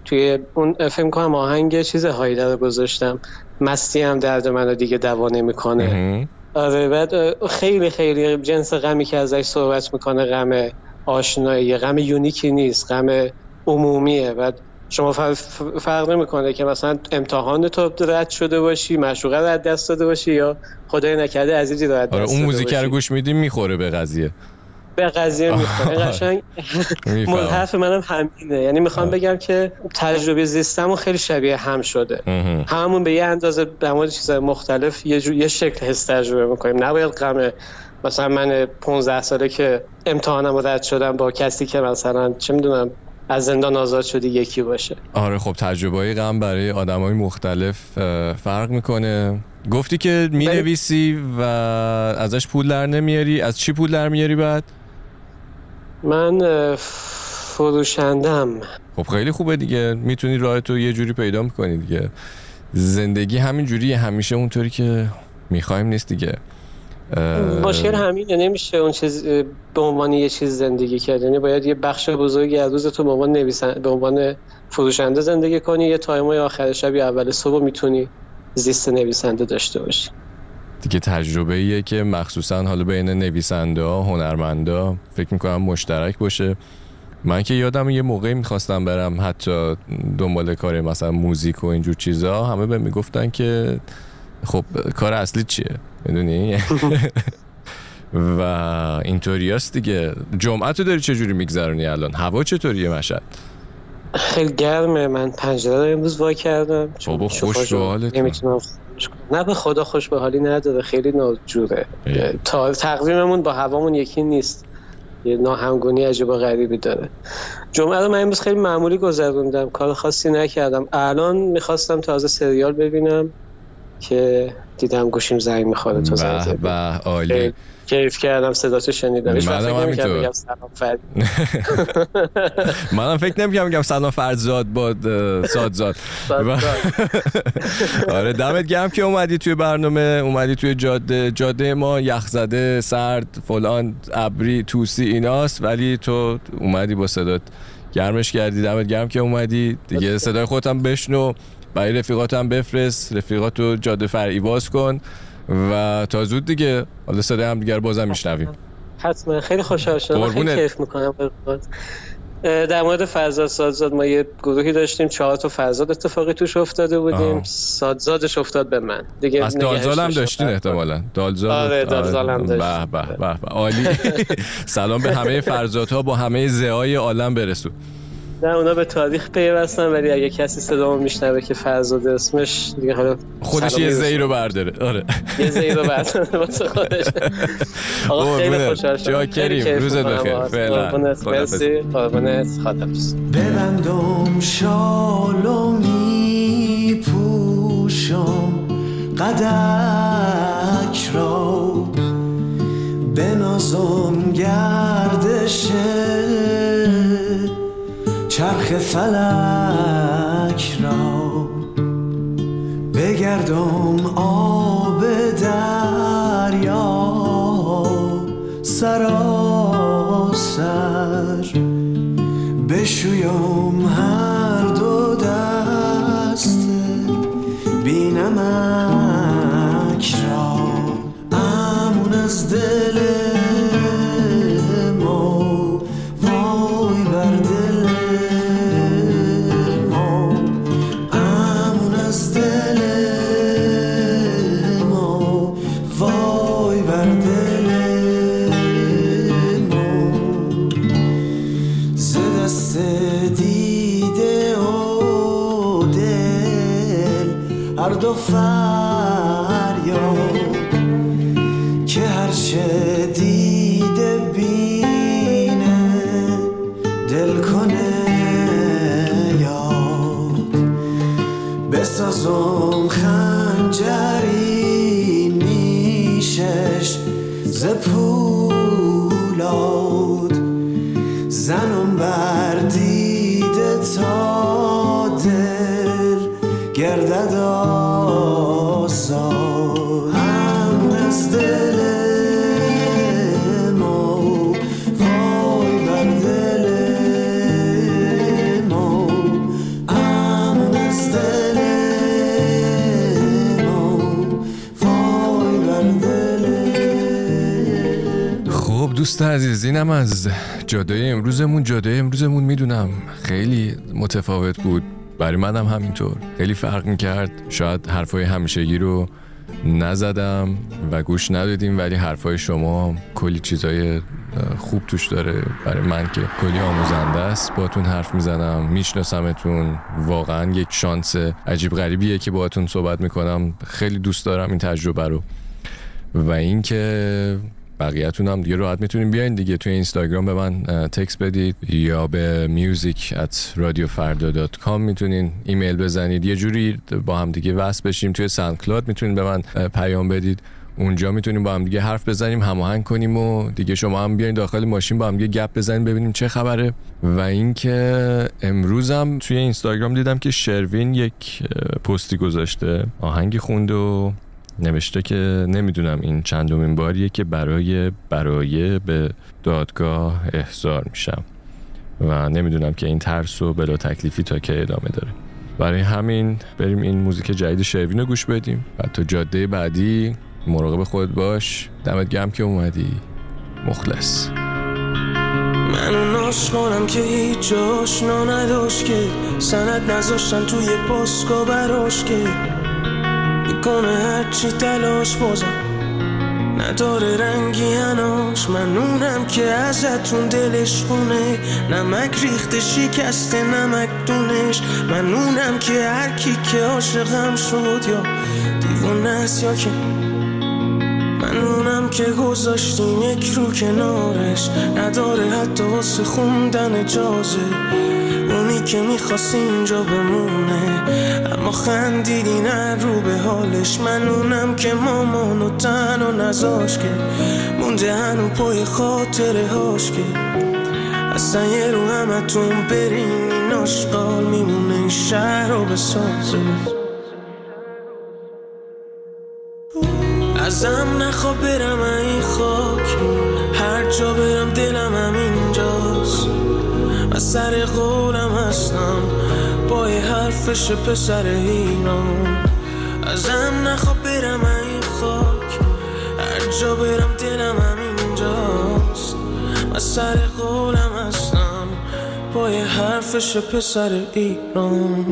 Speaker 9: توی اون فکر کنم آهنگ چیز هایده رو گذاشتم، مستی هم درد منو دیگه دوا نمیکنه. آره بعد خیلی خیلی جنس غمی که ازش صحبت میکنه غم آشنایی، غم یونیکی نیست، غم عمومیه. بعد شما فرق نمیکنه که مثلا امتحان تو رد شده باشی، معشوقه رو از دست داده باشی، یا خدای نکرده عزیزی رو از دست داده باشی.
Speaker 2: اون موزیک رو گوش میدی میخوره به قضیه،
Speaker 9: به قضیه میخوره. قشنگ حرف منم همینه، یعنی میخوام بگم که تجربه زیستمون خیلی شبیه هم شده، همون به یه اندازه در مورد چیزهای مختلف یه جو... یه شکل حس تجربه میکنیم. نباید غم مثلا من پانزده ساله که امتحانم رو رد شدم با کسی که مثلا چه میدونم از زندان آزاد شدی یکی باشه.
Speaker 2: آره خب تجربه‌های غم برای آدمای مختلف فرق میکنه. گفتی که مینویسی و ازش پول در نمیاری، از چی پول در میاری بعد؟
Speaker 9: من فروشندم.
Speaker 2: خب خیلی خوبه دیگه، میتونی راهتو یه جوری پیدا میکنی دیگه. زندگی همین جوریه، همیشه اونطوری که میخوایم نیست دیگه.
Speaker 9: مشکل همینه، نمیشه اون چیز به عنوان یه چیز زندگی کرد، یعنی باید یه بخش بزرگی از روز تو به عنوان نویسنده، به عنوان فروشنده زندگی کنی. یه تایمای آخر شب یا اول صبح میتونی زیست نویسنده داشته باشی
Speaker 2: دیگه. تجربه‌ایه که مخصوصا حالا بین نویسنده‌ها، هنرمندا فکر میکنم مشترک باشه. من که یادم یه موقعی میخواستم برم حتی دنبال کار مثلا موزیک و اینجور چیزا، همه بهم میگفتن که خب کار اصلی چیه، میدونی؟ و اینطوریاست دیگه. جمعه تو داری چجوری میگذرونی الان؟ هوا چطوریه مشهد؟
Speaker 9: خیلی گرمه، من پنجره رو امروز وا کردم.
Speaker 2: بابا خوش به حالت.
Speaker 9: نمیتونم نه به خدا خوش به حالی نداره، خیلی ناجوره. تا تقویممون با هوامون یکی نیست، یه ناهمگونی عجیب و غریبی داره. جمعه رو من امروز خیلی معمولی گذروندم، کار خاصی نکردم. الان میخواستم تازه سریال ببینم که دیدم گوشیم زنگ میخوره تو زنگ زدی.
Speaker 2: به عالی.
Speaker 9: کیف کردم صداتو شنیدم.
Speaker 2: منم همینطور.
Speaker 9: بگم سلام فرد.
Speaker 2: منم فکر نمی‌کردم بگم سلام فرزاد باد سادزاد. آره دمت گرم که اومدی توی برنامه، اومدی توی جاده. جاده ما یخزده، سرد، فلان، ابری، توسی ایناست، ولی تو اومدی با صدات گرمش کردی. دمت گرم که اومدی دیگه. صدای خودت هم بشنو، برای رفیقات هم بفرست، رفیقاتو جاده فرعی باز کن و تا زود دیگه حالا صدای هم دیگر بازم میشنویم.
Speaker 9: حتما. خیلی خوشحال شدم، خیلی کیف میکنم. در مورد فرزاد سادزاد ما یه گروهی داشتیم، چهار تا فرزاد اتفاقی توش افتاده بودیم. آه. سادزادش افتاد به من دیگه.
Speaker 2: از دالزال هم داشتین احتمالاً. دالزال.
Speaker 9: آره دالزال هم داشتیم.
Speaker 2: به به به عالی. سلام به همه فرزادها با همه زهای عالم برسو.
Speaker 9: نه اونا به تاریخ پیوستن، ولی اگه کسی صدامو میشنوه که فرزاد اسمش دیگه حالا
Speaker 2: خودش یه زی رو برداره. آره
Speaker 9: یه زی رو برداره واسه خودش. آقا خیلی خوشحال شدم.
Speaker 2: جاکریم، روزت بخیر.
Speaker 9: فعلا مرسی. قربونت، خداحافظ.
Speaker 6: ببندم شال و میپوشم قدک را، بنازم گردش چرخ فلک را، بگردم آب دریا سراسر، بشویم هر دو دست بینمک را، امون از دل ما وای بر دل ما، امون از دل ما وای بر دل ما، ز دست دیده و دل هر دو فریاد، که هرچه دیده بینه دل کنه یاد، بسازم خنجری نیشش ز پولاد، زنم بر دیده تا دل گردد آزاد، هم از دل ما وای بر دل ما، از دل ما، وای بر دل.
Speaker 2: خب دوست عزیز، اینم از جاده امروزمون. جاده امروزمون میدونم خیلی متفاوت بود، برای منم همینطور خیلی فرق میکرد. شاید حرفای همیشگی رو نزدم و گوش ندادیم، ولی حرفای شما کلی چیزای خوب توش داره برای من که کلی آموزنده است. باهاتون حرف میزنم، میشناسمتون، واقعا یک شانس عجیب غریبیه که باهاتون صحبت میکنم. خیلی دوست دارم این تجربه رو. و این که بقیه‌تون هم دیگه راحت میتونین بیاین دیگه توی اینستاگرام به من تکست بدید یا به music at radio farda dot com میتونین ایمیل بزنید، یه جوری با هم دیگه وصل بشیم. توی ساندکلاد میتونین به من پیام بدید، اونجا میتونیم با هم دیگه حرف بزنیم، هماهنگ کنیم و دیگه شما هم بیاین داخل ماشین با هم دیگه گپ بزنیم ببینیم چه خبره. و اینکه امروزم توی اینستاگرام دیدم که شروین یک پستی گذاشته، آهنگی خوند و نوشته که نمیدونم این چندمین باریه که برای برای به دادگاه احضار میشم و نمیدونم که این ترس و بلا تکلیفی تا که ادامه داره. برای همین بریم این موزیک جدید شروین رو گوش بدیم و تا جاده بعدی مراقب خودت باش. دمت گرم که اومدی. مخلص.
Speaker 6: من اون عاشقانم که هیچ جاش نداشت، که سند نذاشتن توی پاسکا براش، که میکنه هرچی تلاش بازم نداره رنگی هناش. من اونم که ازتون دلش خونه، نمک ریخته شکسته نمک دونش. من اونم که هر کی که عاشقم شد یا دیوونه است یا که من اونم که گذاشتیم یک رو کنارش، نداره حتی واسه خوندن اجازه. اونی که میخواست اینجا بمونه اما خندیدی نه رو به حالش. من اونم که مامانو تنها نذاش، که مونده هنو پای خاطره هاش، که اصلا یه رو همتون برین این آشقال میمونه این شهر رو بسازه. ازم نخوا برم این خاک، هر جا برم دلم همینجاست. من سر قولم هستم پای حرفش پسر ایران. ازم نخوا برم این خاک، هر جا برم دلم همینجاست. من سر قولم هستم پای حرفش پسر ایران.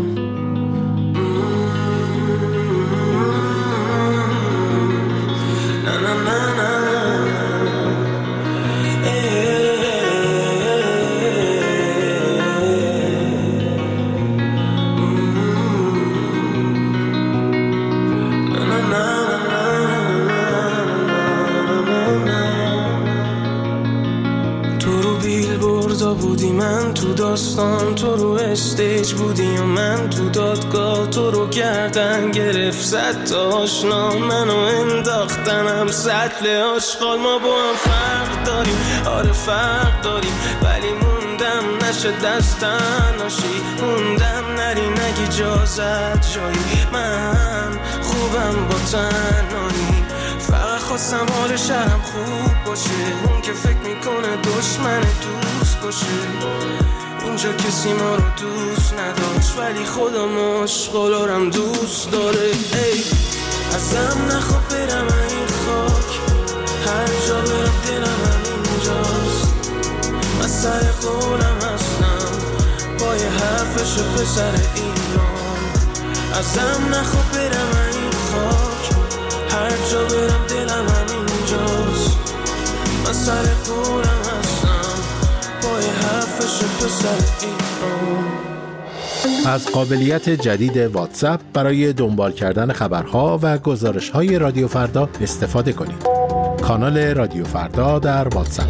Speaker 6: بودی من تو داستان، تو رو استیج بودی و من تو دادگاه. تو رو گردن گرفت زد تا آشنا، منو انداختنم سطل آشغال. ما با هم فرق داریم، آره فرق داریم، ولی موندم نشه دستن ناشی. موندم نری نگی اجازت جایی، من خوبم با تنهایی. فقط خواستم حال شهرم خوب باشه، اون که فکر میکنه دشمن دوست باشه. اینجا کسی ما رو دوست نداشت، ولی خودم عشقالارم دوست داره. ای ازم نخواه برم این خاک، هر جا برم دلم همینجاست. من سر قولم هستم پای حرفش پسر ایران. ازم نخواه برم این خاک، هر جا برم دلم همینجاست. من سر قولم هستم پای حرفش پسر ایران.
Speaker 10: از قابلیت جدید واتساپ برای دنبال کردن خبرها و گزارش‌های رادیو فردا استفاده کنید. کانال رادیو فردا در واتساپ.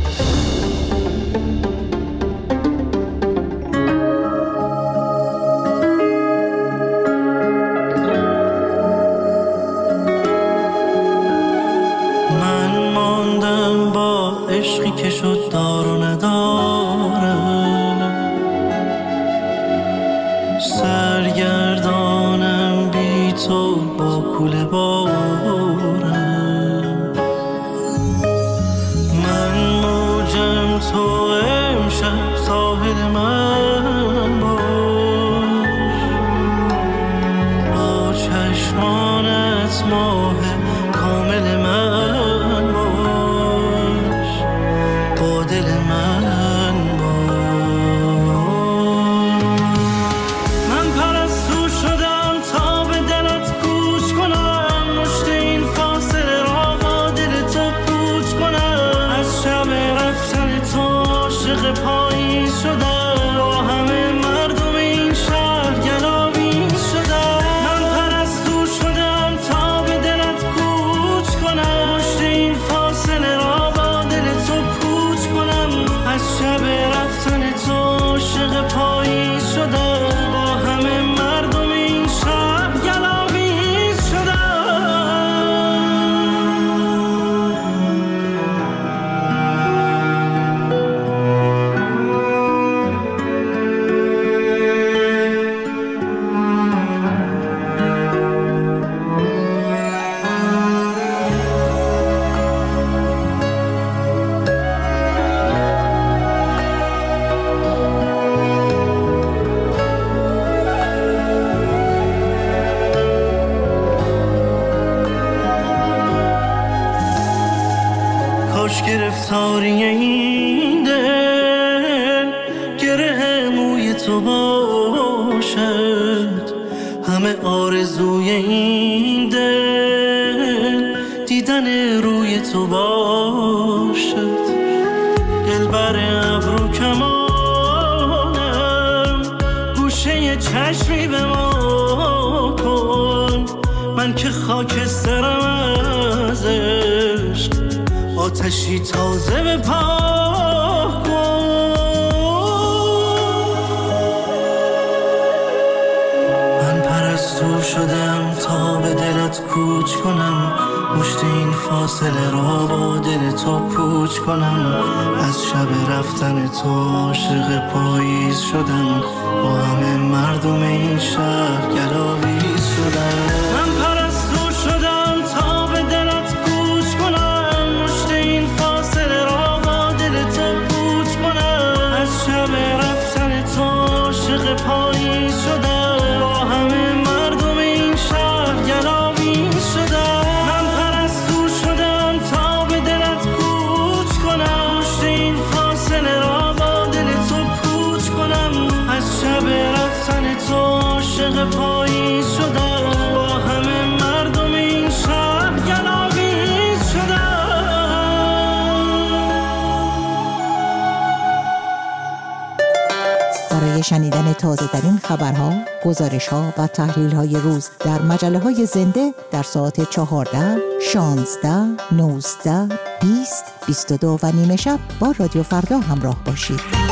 Speaker 6: من ماندم با عشقی که شد دار و نداره، سرگردانم بی تو با کوله باره. من موجم تو امشب ساحل من باش،
Speaker 11: از ماه کامل من باش، با دل من باش. من پرستو شدم تا به دلت گوش کنم، مشت این فاصله را با دل تو پوچ کنم. از شب رفتن تو عاشق پاییز شدم، با همه مردم این شهر گلاویز شدم. من پرستو شدم تا به دلت گوش کنم، مشت این فاصله را با دل تو پوچ کنم. از شب رفتن تو عاشق پاییز شدم، با همه مردم این شهر گلاویز شدم. کاش گرفتاری این دل گره موی تو باشد، همه آرزوی این دل دیدن روی تو باشد. دلبر ابرو کمانم، گوشه چشمی به ما کن. من که خاکسترم از عشق، آتشی تازه به پا کن. من پرستو شدم تا به دلت کوچ کنم، مشت این فاصله را با دل تو پوچ کنم. از شب رفتن تو عاشق پاییز شدم، با همه مردم این شهر گلاویز شدم. من پرستو شدم تا به دلت کوچ کنم، مشت این فاصله را با دل تو پوچ کنم. از شب رفتن تو عاشق پاییز شدم، با همه مردم این شهر گلاویز شدم. من پرستو شدم تا به دلت کوچ کنم، مشت این فاصله را با دل تو پوچ کنم. از شب رفتن تو عاشق پاییز شدم، با همه مردم این شهر گلاویز شدم.
Speaker 12: برای شنیدن تازه ترین خبرها، گزارش ها و تحلیل های روز در مجله های زنده در ساعت چهارده، شانزده، نوزده، بیست، بیست و دو و نیمه شب با رادیو فردا همراه باشید.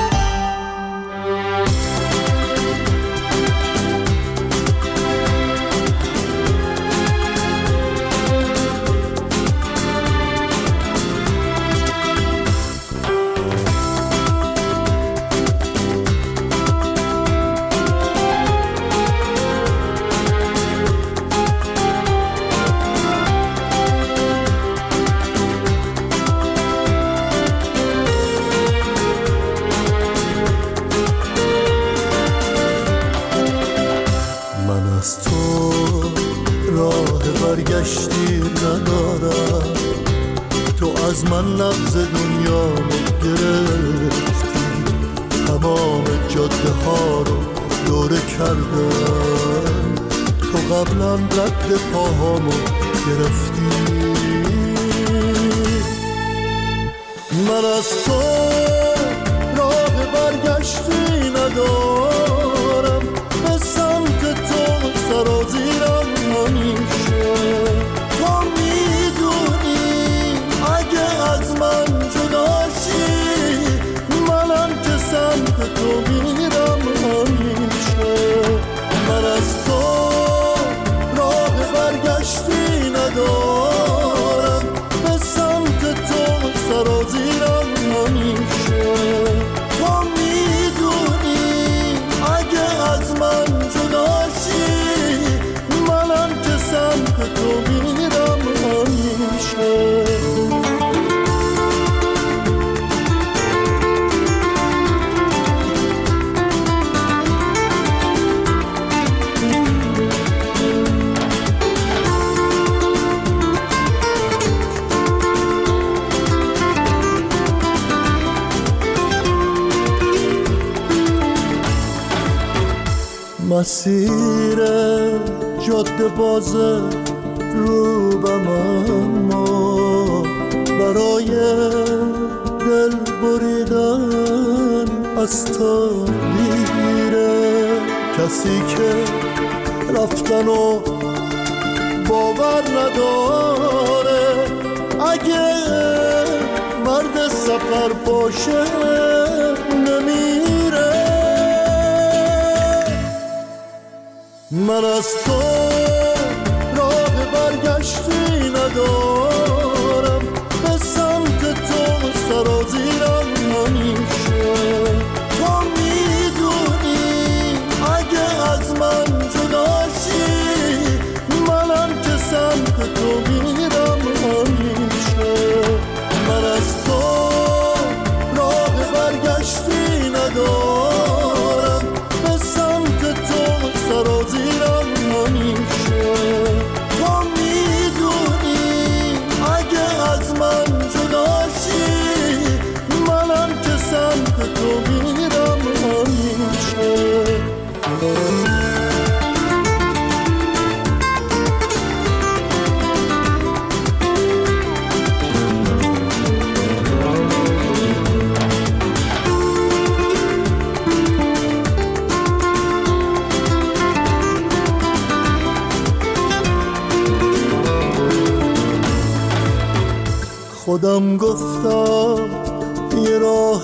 Speaker 13: برگشتی ندارم، تو از من نبض دنیا رو گرفتی، تمام جاده ها رو دوره کردم، تو قبلا رد پاهامو گرفتی. من از تو راه برگشتی ندارم، به سمت تو سرازیرم همیشه. تو میدونی اگه از من جداشی، منم که سمت تو میرم همیشه. من از تو راه برگشتی ندارم، به سمت تو سرازیرم همیشه. تو میدونی اگه از من جداشی، منم که سمت تو مسیر جاده باز روبم، اما برای دل بریدن از تا دیره. کسی که رفتن و باور نداره، اگه مرد سفر باشه نمیره. من از تو راه برگشتی ندارم، به سمت تو سرازیرم همیشه. تو میدونی اگه از من جداشی، منم که سمت تو میرم همیشه. من از تو راه برگشتی ندارم، به سمت تو سرازیرم همیشه. تو میدونی اگه از من جداشی، منم که سمت تو میرم همیشه. خودم گفتم یه راه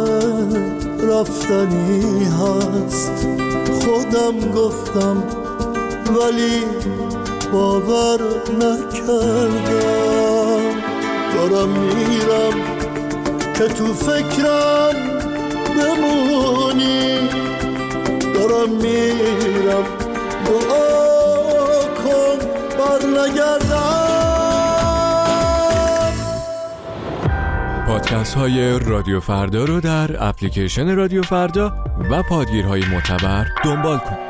Speaker 13: رفتنی هست، خودم گفتم ولی باور نکردم. دارم میرم که تو فکرم بمونی، دارم میرم دعا کن بر نگردم.
Speaker 2: پادکست های رادیو فردا رو در اپلیکیشن رادیو فردا و پادگیرهای معتبر دنبال کنید.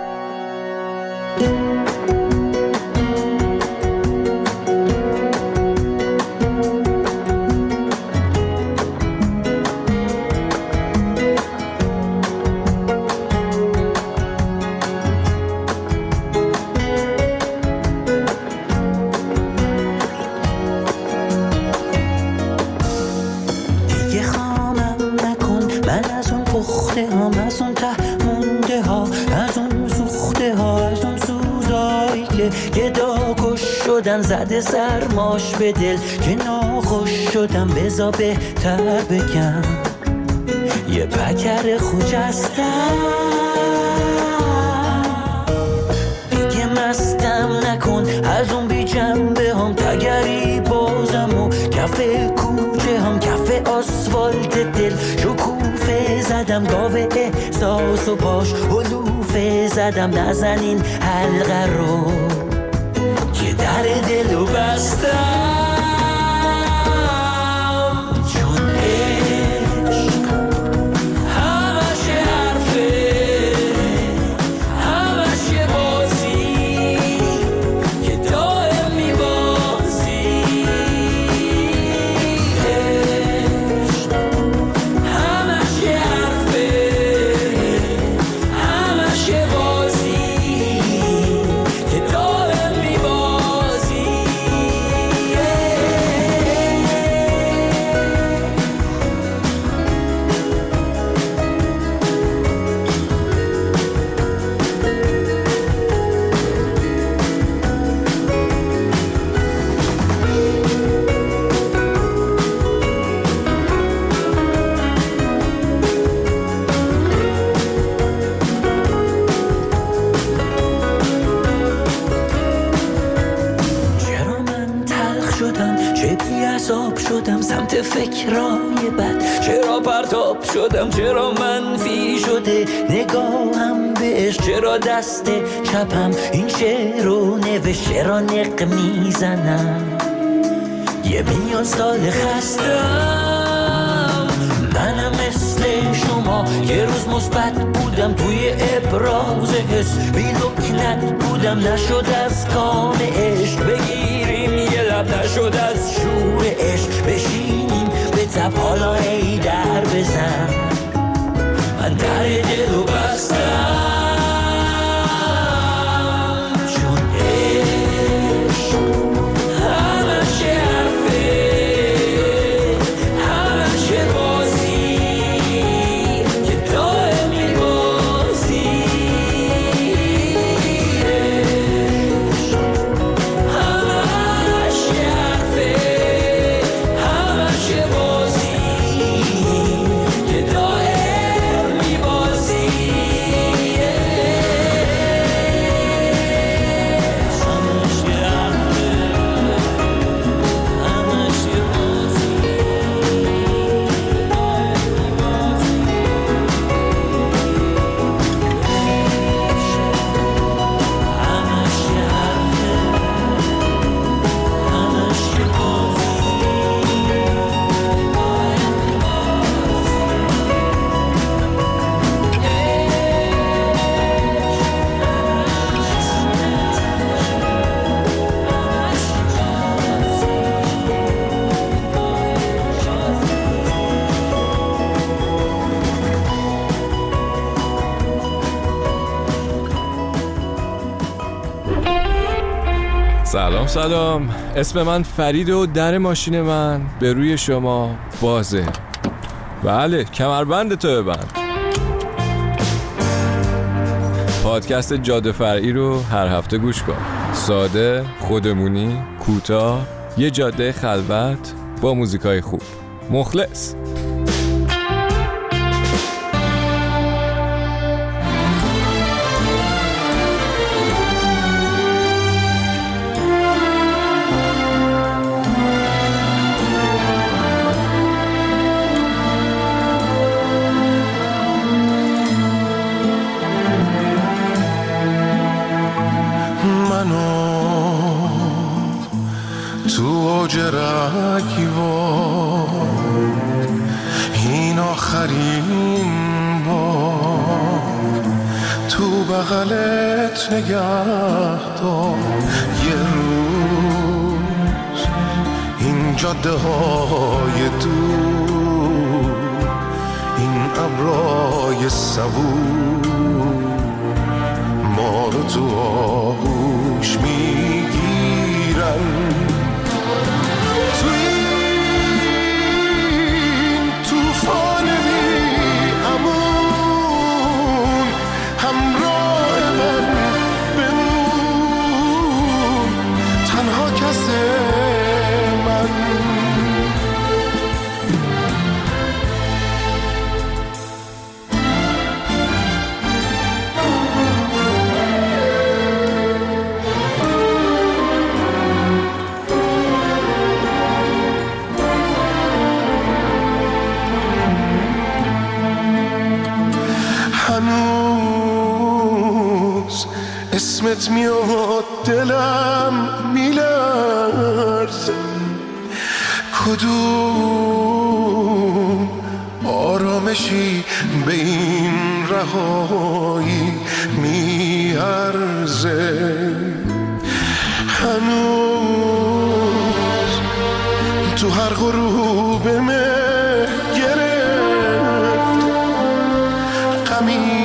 Speaker 14: زده سرماش به دل که ناخوش شدم، بزا بهتر بگم یه پکر خوجستم. دیگه مستم نکن از اون بی جنبه هم، تگری بازم و کف کوچه هم، کف آسفالت دل شکوفه زدم، گاوه احساس و پاش حلوفه زدم. نزنین حلقه رو که در دلو بستم، چون عشق همش حرفه، همش یه بازی که دائم میبازی. عشق همش یه حرفه، همش یه بازی که دائم میبازی. شدم سمت فکرای بد، چرا پرتاب شدم، چرا منفی شده نگاهم بهش، چرا دست چپم این شعر رو نوشت، چرا نق میزنم یه میلیون سال خستم. منم مثل شما یه روز مثبت بودم، توی ابراز حس بی لکنت بودم، نشد از کام عشق بگیریم یه لب، نشد از شور عشق بشینیم به تب، حالا ای در بزن من در دلو بستم.
Speaker 2: سلام سلام، اسم من فرید و در ماشین من به روی شما بازه. بله، کمربند تو ببند. پادکست جاده فرعی رو هر هفته گوش کن. ساده، خودمونی، کوتاه، یه جاده خلوت با موزیکای خوب. مخلص.
Speaker 15: این آخرین بار تو بغلت نگه دار. یه روز این جاده های دور، این ابرای صبور ما رو تو آغوش میگیرن. هنوز اسمت میاد دلم میلرزه، کدوم آرامشی به این رهایی میارزه. هنوز تو هر غروب مه گرفت غمی،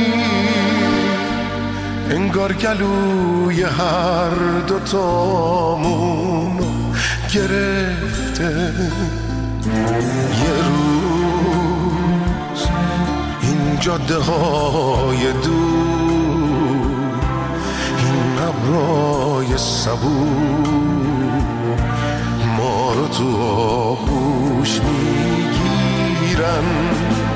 Speaker 15: انگار گلوی هر دوتامون گرفته. یه روز این جاده های دور، این ابرای صبور ما رو تو آغوش میگیرن.